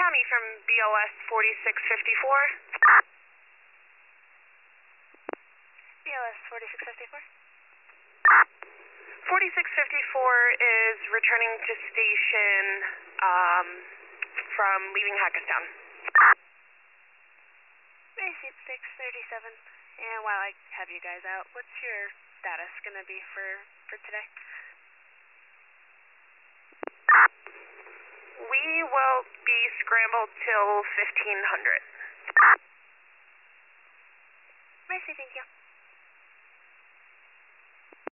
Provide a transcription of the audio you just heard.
Tommy from BLS 4654. BLS 4654. 4654 is returning to station from leaving Hackettstown. Seat 637. And while I have you guys out, what's your status going to be for today? We will be scrambled till 1500. Mercy, thank you.